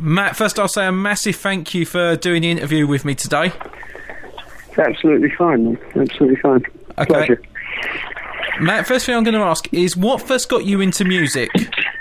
Matt, first I'll say a massive thank you for doing the interview with me today. It's absolutely fine, absolutely fine. Okay. Pleasure. Matt, first thing I'm going to ask is, what first got you into music?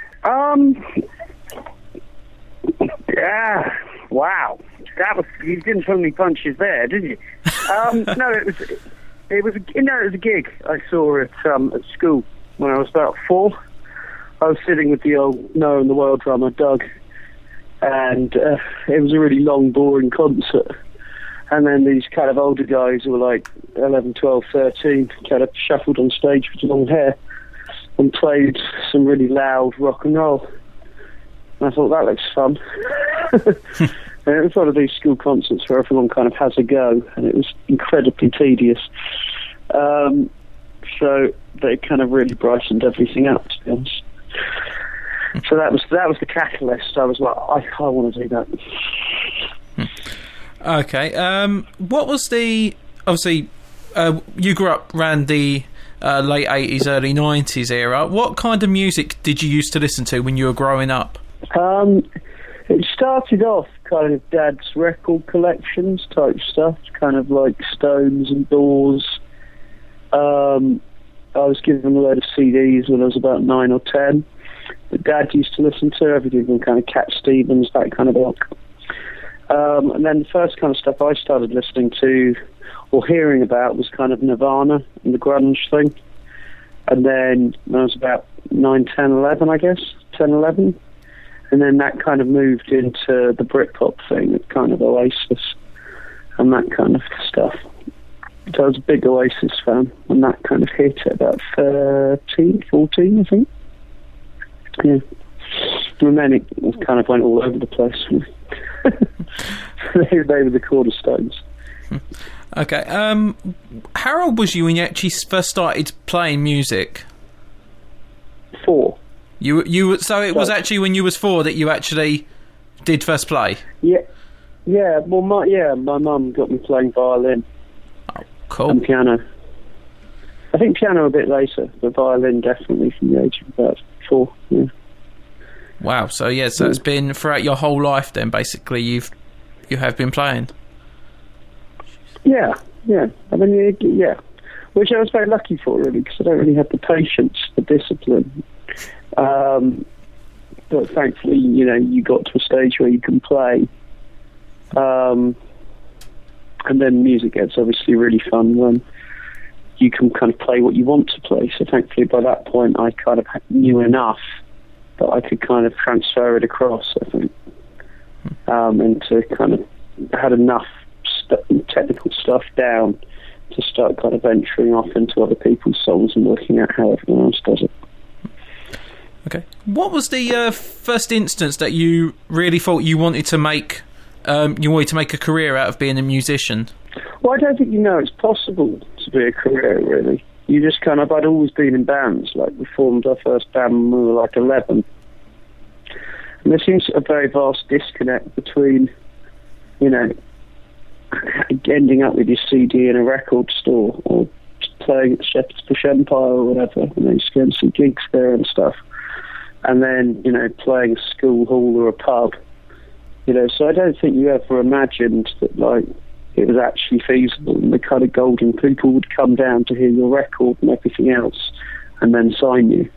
Yeah, wow. That was, you didn't throw any punches there, did you? No, it was a gig I saw at school when I was about 4. I was sitting with the old Noah and the Wild drummer, Doug, and it was a really long, boring concert. And then these kind of older guys who were like 11, 12, 13 kind of shuffled on stage with long hair and played some really loud rock and roll. And I thought, that looks fun. And it was one of these school concerts where everyone kind of has a go, and it was incredibly tedious. So they kind of really brightened everything up, to be honest. So that was the catalyst. I was like, I want to do that. Okay. What was the... Obviously, you grew up around the late 80s, early 90s era. What kind of music did you used to listen to when you were growing up? It started off kind of Dad's record collections type stuff, kind of like Stones and Doors. I was given a load of CDs when I was about 9 or 10 that Dad used to listen to, everything from kind of Cat Stevens, that kind of ilk. And then the first kind of stuff I started listening to or hearing about was kind of Nirvana and the grunge thing. And then when I was about 9, 10, 11, I guess, 10, 11. And then that kind of moved into the Britpop thing, kind of Oasis and that kind of stuff. So I was a big Oasis fan, and that kind of hit at about 13, 14, I think. Yeah. And then it kind of went all over the place. They were the cornerstones. Okay. How old was you when you actually first started playing music? 4. So it was actually when you was 4 that you actually did first play? Yeah. Well, my mum got me playing violin. Oh, cool. And piano. I think piano a bit later, but violin definitely from the age of about 4. Yeah. Wow. So it's been throughout your whole life then. Basically, you have been playing. Yeah. I mean, yeah. Which I was very lucky for, really, because I don't really have the patience, the discipline. But thankfully, you got to a stage where you can play. And then music gets obviously really fun when you can kind of play what you want to play. So thankfully by that point I kind of knew enough that I could kind of transfer it across, I think. And to kind of had enough technical stuff down to start kind of venturing off into other people's songs and looking at how everyone else does it. Okay. What was the first instance that you really thought you wanted to make a career out of being a musician? Well, I don't think it's possible to be a career, really. You just kind of... I'd always been in bands. Like, we formed our first band when we were like 11. And there seems a very vast disconnect between, ending up with your CD in a record store or playing at Shepherd's Bush Empire or whatever, just going to see gigs there and stuff. And then, playing a school hall or a pub. So I don't think you ever imagined that, like, it was actually feasible and the kind of golden people would come down to hear your record and everything else and then sign you.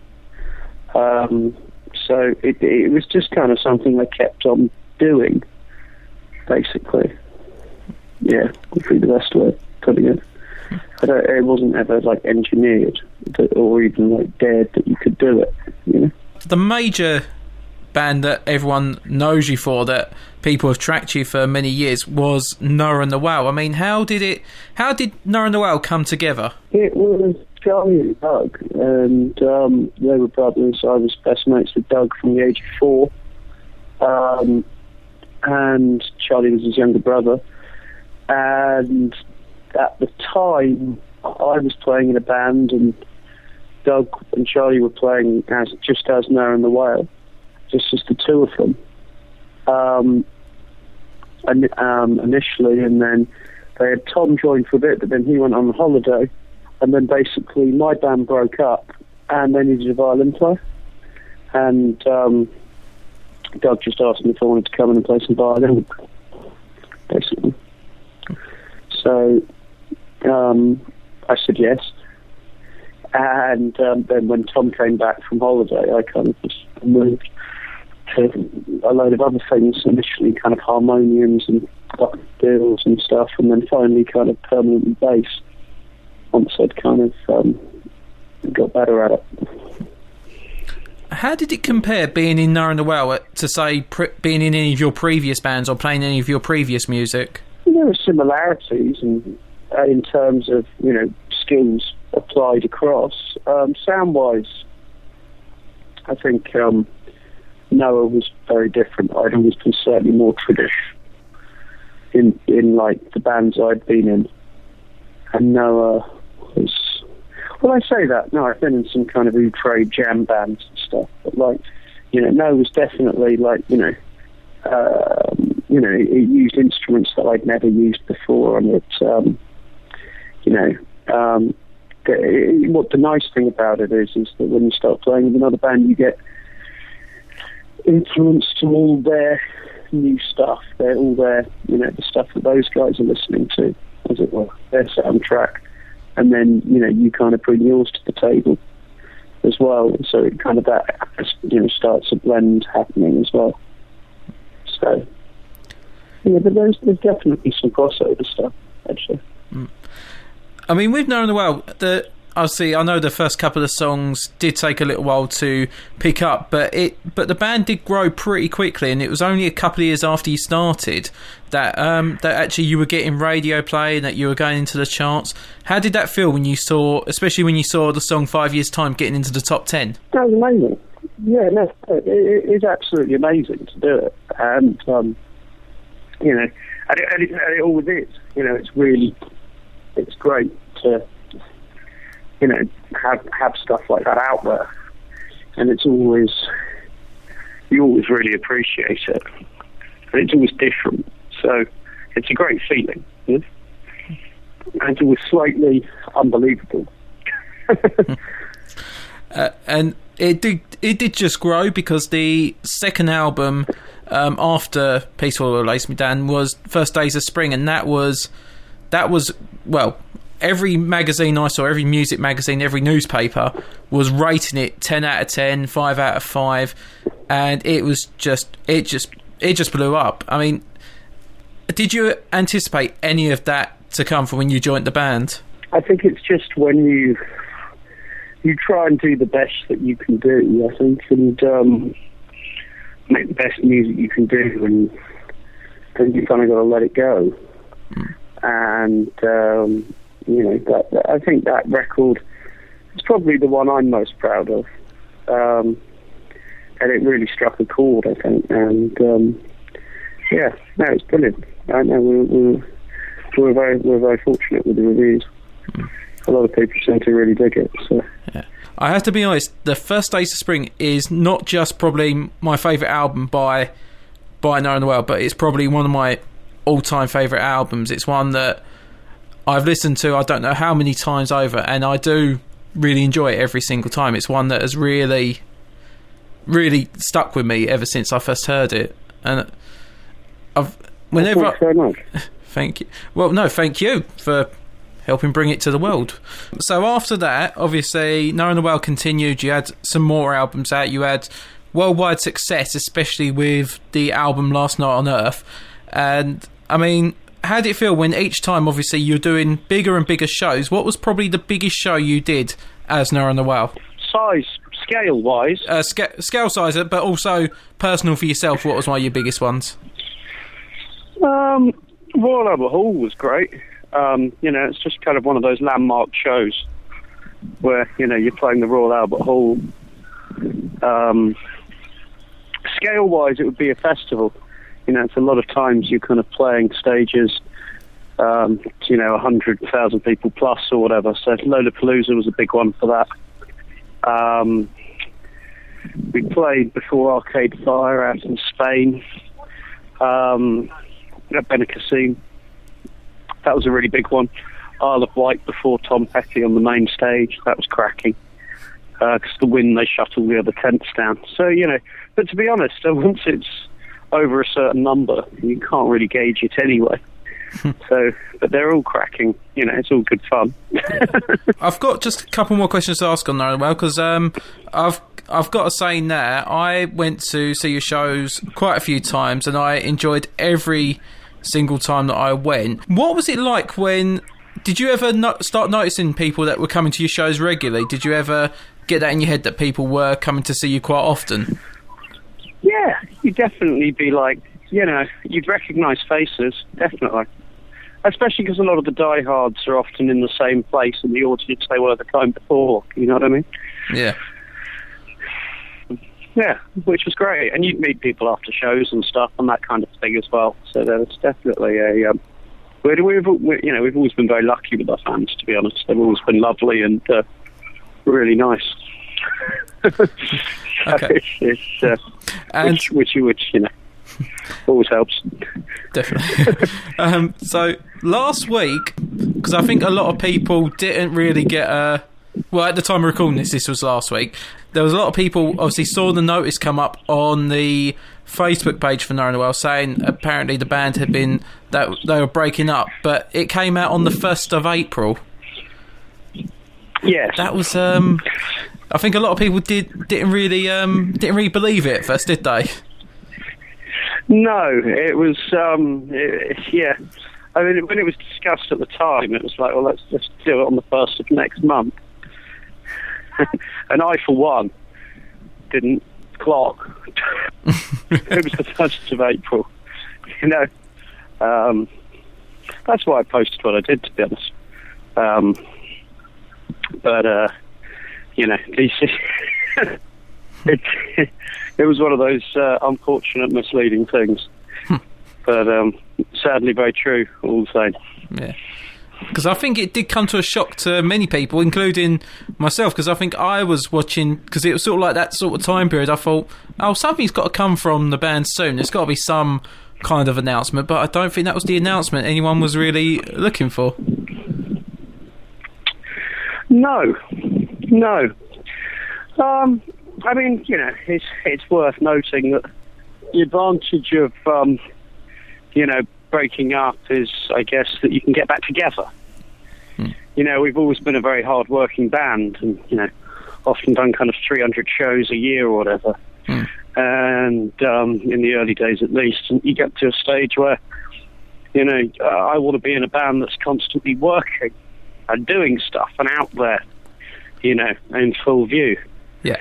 So it was just kind of something I kept on doing, basically. Yeah, would be the best way of putting it. It wasn't ever, like, engineered or even, like, dared that you could do it, The major band that everyone knows you for, that people have tracked you for many years, was Noah and the Whale. I mean, how did Noah and the Whale come together? It was Charlie and Doug, and they were brothers. I was best mates with Doug from the age of 4, and Charlie was his younger brother. And at the time, I was playing in a band, and Doug and Charlie were playing as Noah and the Whale, just as the two of them. Initially, and then they had Tom join for a bit, but then he went on holiday, and then basically my band broke up, and they needed a violin player, and Doug just asked me if I wanted to come in and play some violin, basically. So I said yes. And then when Tom came back from holiday, I kind of just moved to a load of other things, initially kind of harmoniums and fills and stuff, and then finally kind of permanently bass once I'd kind of got better at it. How did it compare being in Knowing the Well to, say, being in any of your previous bands or playing any of your previous music? There were similarities in terms of, skills applied across. Sound-wise, I think Noah was very different. I'd always been certainly more tradish in like the bands I'd been in, and Noah was. Well, I say that. No, I've been in some kind of outre jam bands and stuff, but Noah was definitely it used instruments that I'd never used before, and what the nice thing about it is that when you start playing with another band, you get influence to all their new stuff. They're all their, the stuff that those guys are listening to, as it were, their soundtrack. And then, you kind of bring yours to the table as well. So it kind of that, starts a blend happening as well. So, but there's definitely some crossover stuff, actually. I mean, with Knowing the Well, I know the first couple of songs did take a little while to pick up, but the band did grow pretty quickly, and it was only a couple of years after you started that actually you were getting radio play and that you were going into the charts. How did that feel especially when you saw the song 5 Years' Time getting into the top 10? That was amazing. Yeah, no, it is absolutely amazing to do it, and it always is. It's great to have stuff like that out there, and you always really appreciate it, and it's always different, so it's a great feeling, and it was slightly unbelievable. And it did just grow, because the second album after Peaceful Will Lace Me Down was First Days of Spring, and that was well, every magazine I saw, every music magazine, every newspaper was rating it 10 out of 10, 5 out of 5, and it just blew up. I mean, did you anticipate any of that to come from when you joined the band? I think it's just when you try and do the best that you can do, I think, and make the best music you can do, and then you kind of got to let it go. And I think that record is probably the one I'm most proud of, and it really struck a chord, I think. And it's brilliant. I know we're very fortunate with the reviews. A lot of people seem to really dig it. So. Yeah. I have to be honest, the First Days of Spring is not just probably my favourite album by Knowing the Well, but it's probably one of my all-time favourite albums. It's one that I've listened to I don't know how many times over, and I do really enjoy it every single time. It's one that has really, really stuck with me ever since I first heard it. And thank you very much. Thank you. Well, no, thank you for helping bring it to the world. So after that, obviously, Knowing the Well continued. You had some more albums out. You had worldwide success, especially with the album Last Night on Earth. And I mean, how did it feel when each time, obviously, you're doing bigger and bigger shows? What was probably the biggest show you did as Knowing the Well? Scale-wise? Scale size, but also personal for yourself. What was one of your biggest ones? Royal Albert Hall was great. It's just kind of one of those landmark shows where, you're playing the Royal Albert Hall. Scale-wise, it would be a festival. It's a lot of times you're kind of playing stages, 100,000 people plus or whatever. So Lollapalooza was a big one for that. We played before Arcade Fire out in Spain, at Benicassim. That was a really big one. Isle of Wight before Tom Petty on the main stage. That was cracking. Because the wind, they shut all the other tents down. So, But to be honest, once it's over a certain number, you can't really gauge it anyway. So, but they're all cracking. You know, it's all good fun. I've got just a couple more questions to ask on there, well, because I've got to say now, I went to see your shows quite a few times, and I enjoyed every single time that I went. What was it like when? Did you ever start noticing people that were coming to your shows regularly? Did you ever get that in your head that people were coming to see you quite often? Yeah, you'd definitely be like, you know, you'd recognise faces, definitely. Especially because a lot of the diehards are often in the same place in the audience they were the time before, you know what I mean? Yeah. Yeah, which was great. And you'd meet people after shows and stuff and that kind of thing as well. So there was definitely a... we've always been very lucky with our fans, to be honest. They've always been lovely and really nice. Okay. Which you know, always helps. Definitely. So last week, because I think a lot of people didn't really get well, at the time of recording this was last week, there was a lot of people obviously saw the notice come up on the Facebook page for Knowing the Well saying apparently the band had been, that they were breaking up, but it came out on the 1st of April. Yes. That was I think a lot of people didn't really believe it at first, did they? No, it was yeah. I mean, when it was discussed at the time, it was like, well, let's do it on the 1st of next month. And I, for one, didn't clock. It was the 1st of April. You know, that's why I posted what I did, to be honest. But you know, it was one of those unfortunate, misleading things. But sadly very true, all the same. Yeah. Because I think it did come to a shock to many people, including myself, because I think I was watching, because it was sort of like that sort of time period, I thought, oh, something's got to come from the band soon. There's got to be some kind of announcement, but I don't think that was the announcement anyone was really looking for. No. I mean, you know, it's worth noting that the advantage of, you know, breaking up is, I guess, that you can get back together. You know, we've always been a very hard-working band and, you know, often done kind of 300 shows a year or whatever. And in the early days at least, and you get to a stage where, you know, I want to be in a band that's constantly working and doing stuff and out there, you know, in full view. Yeah.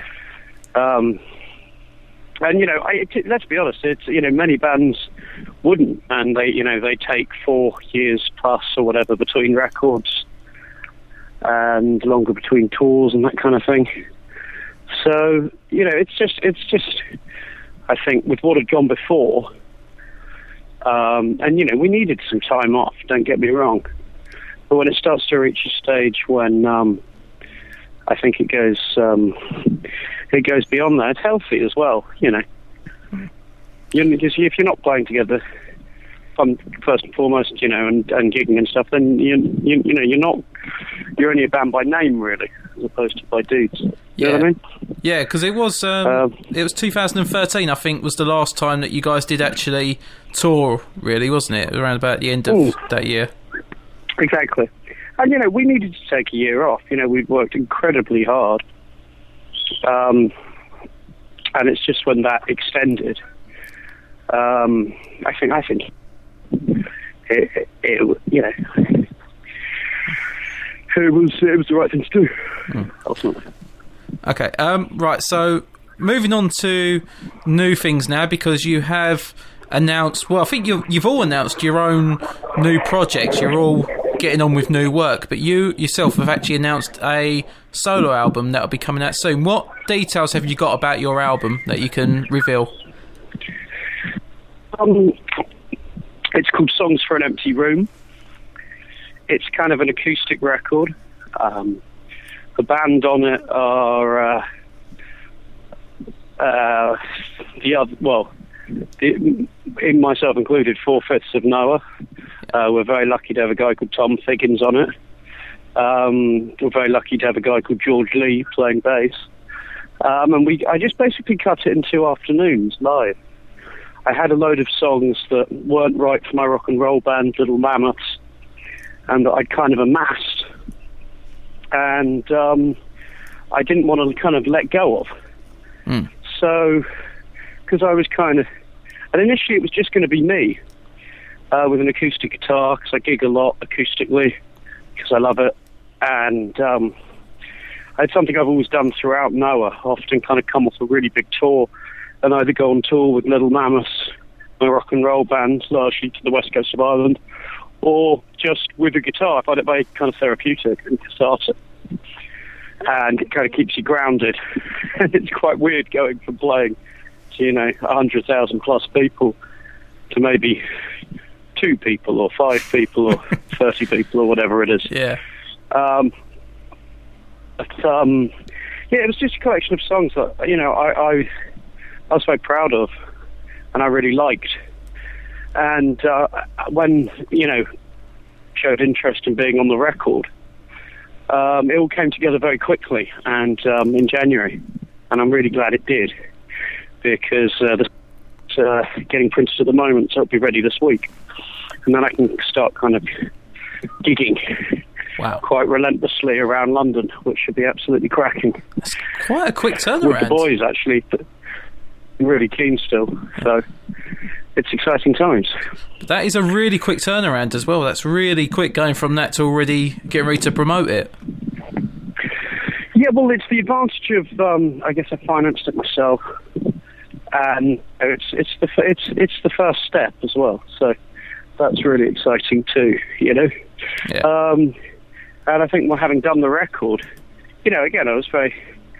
And, you know, let's be honest, it's, you know, many bands wouldn't, and they take 4 years plus or whatever between records and longer between tours and that kind of thing. So, you know, it's just I think with what had gone before, and, you know, we needed some time off, don't get me wrong, but when it starts to reach a stage when I think it goes beyond that, it's healthy as well, you know. Because if you're not playing together, first and foremost, you know, and gigging and stuff, then you know you're only a band by name really, as opposed to by dudes. You know what I mean? Yeah, because it was 2013, I think, was the last time that you guys did actually tour, really, wasn't it? Around about the end of that year. Exactly. And, you know, we needed to take a year off. You know, we'd worked incredibly hard. And it's just when that extended, I think it you know, it was the right thing to do, ultimately. Okay, right, so moving on to new things now, because you have announced, well, I think you've all announced your own new projects. You're all getting on with new work, but you yourself have actually announced a solo album that'll be coming out soon. What details have you got about your album that you can reveal? It's called Songs for an Empty Room. It's kind of an acoustic record. The band on it are in myself included, 4/5 of Noah. We're very lucky to have a guy called Tom Figgins on it. We're very lucky to have a guy called George Lee playing bass. And I just basically cut it in 2 afternoons live. I had a load of songs that weren't right for my rock and roll band, Little Mammoths, and that I'd kind of amassed. And I didn't want to kind of let go of. So, because I was kind of... And initially it was just going to be me with an acoustic guitar, because I gig a lot acoustically, because I love it. And it's something I've always done throughout Noah, often kind of come off a really big tour and either go on tour with Little Mammoths, my rock and roll band, largely to the west coast of Ireland, or just with a guitar. I find it very kind of therapeutic and cathartic. And it kind of keeps you grounded. And it's quite weird going from playing to, 100,000 plus people to maybe 2 people or 5 people or 30 people or whatever it is. Yeah. It was just a collection of songs that, I was very proud of and I really liked. And when, showed interest in being on the record, it all came together very quickly and in January. And I'm really glad it did, because it's getting printed at the moment, so it'll be ready this week. And then I can start kind of gigging quite relentlessly around London, which should be absolutely cracking. That's quite a quick turnaround. With the boys, actually. I'm really keen still, so it's exciting times. That is a really quick turnaround as well. That's really quick going from that to already getting ready to promote it. Yeah, well, it's the advantage of I guess I financed it myself, and it's the first step as well. So that's really exciting too, Yeah. And I think having done the record, again, I was very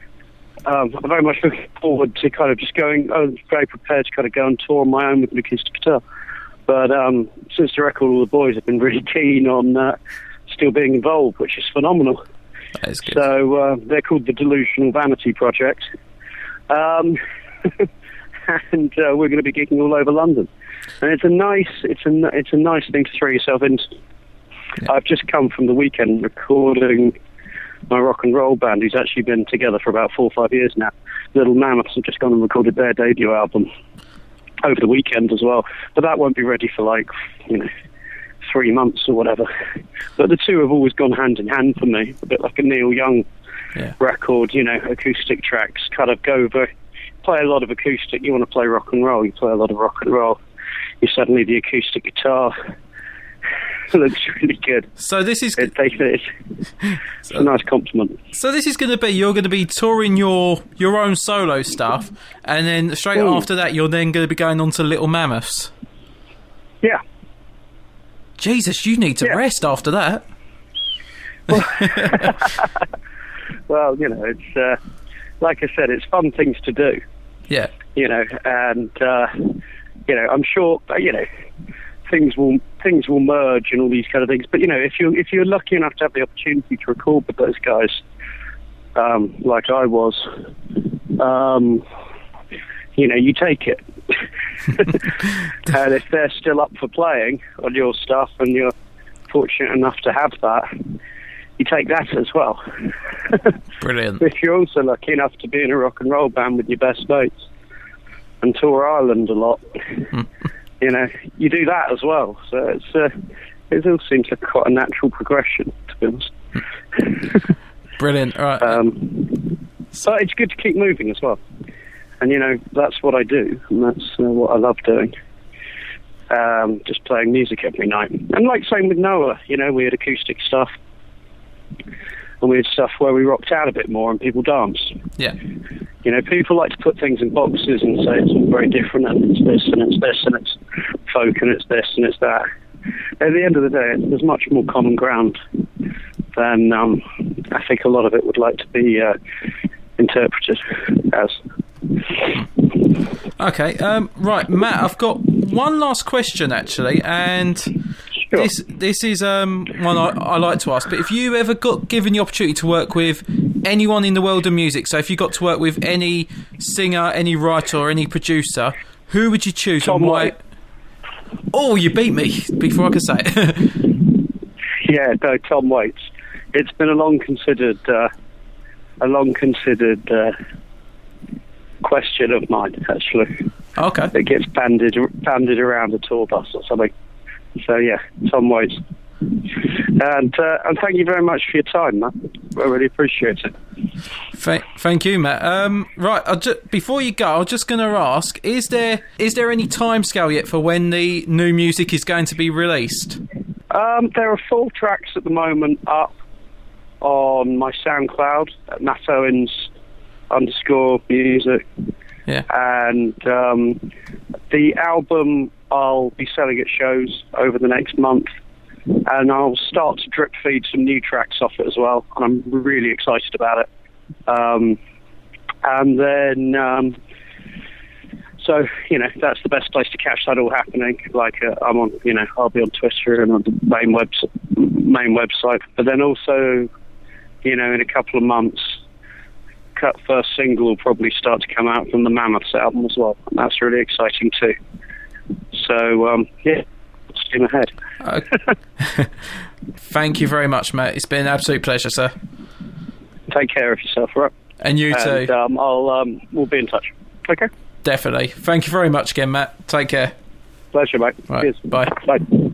much looking forward to kind of just going. I was very prepared to kind of go on tour on my own with an acoustic guitar. But since the record, all the boys have been really keen on still being involved, which is phenomenal. That is good. So they're called the Delusional Vanity Project, and we're going to be gigging all over London. And it's a nice thing to throw yourself into. Yeah. I've just come from the weekend recording my rock and roll band, who's actually been together for about 4 or 5 years now. Little Mammoths have just gone and recorded their debut album over the weekend as well. But that won't be ready for 3 months or whatever. But the two have always gone hand in hand for me, a bit like a Neil Young record, acoustic tracks, kind of go over, play a lot of acoustic, you want to play rock and roll, you play a lot of rock and roll, you suddenly the acoustic guitar looks really good. So this is... It's a nice compliment. So this is going to be, you're going to be touring your own solo stuff, and then straight after that you're then going to be going on to Little Mammoths. Yeah. Jesus, you need to rest after that. Well, it's like I said, it's fun things to do. Yeah. And I'm sure things will merge and all these kind of things. But if you're lucky enough to have the opportunity to record with those guys, like I was, you take it. And if they're still up for playing on your stuff and you're fortunate enough to have that, you take that as well. Brilliant. If you're also lucky enough to be in a rock and roll band with your best mates and tour Ireland a lot, you do that as well. So it all seems like quite a natural progression, to be honest. Brilliant. All right. But it's good to keep moving as well. And, that's what I do, and that's what I love doing. Just playing music every night. And same with Noah, we had acoustic stuff, and we had stuff where we rocked out a bit more and people danced. Yeah. People like to put things in boxes and say it's all very different, and it's this, and it's this, and it's folk, and it's this, and it's that. At the end of the day, there's much more common ground than I think a lot of it would like to be interpreted as. Okay, right, Matt, I've got one last question actually, and sure. This is one I like to ask. But if you ever got given the opportunity to work with anyone in the world of music, so if you got to work with any singer, any writer, or any producer, who would you choose? Tom and why? White. Oh, you beat me before I could say it. Yeah, no, Tom Waits. It's been a long considered question of mine, actually. Okay. It gets banded around a tour bus or something. So yeah, Tom Waits. And thank you very much for your time, Matt. I really appreciate it. Thank you, Matt. Right, before you go, I was just going to ask: is there any timescale yet for when the new music is going to be released? There are 4 tracks at the moment up on my SoundCloud at MattOwens_music. Yeah. And the album I'll be selling at shows over the next month, and I'll start to drip feed some new tracks off it as well, and I'm really excited about it. And then, so, you know, that's the best place to catch that all happening. Like, I'm on, you know, I'll be on Twitter and on the main website, but then also, you know, in a couple of months, first single will probably start to come out from the Mammoths album as well, and that's really exciting too. So, yeah, steam ahead. Thank you very much, Matt. It's been an absolute pleasure, sir. Take care of yourself, right? And you too. And we'll be in touch. Okay. Definitely. Thank you very much again, Matt. Take care. Pleasure, mate. Right. Cheers. Bye. Bye.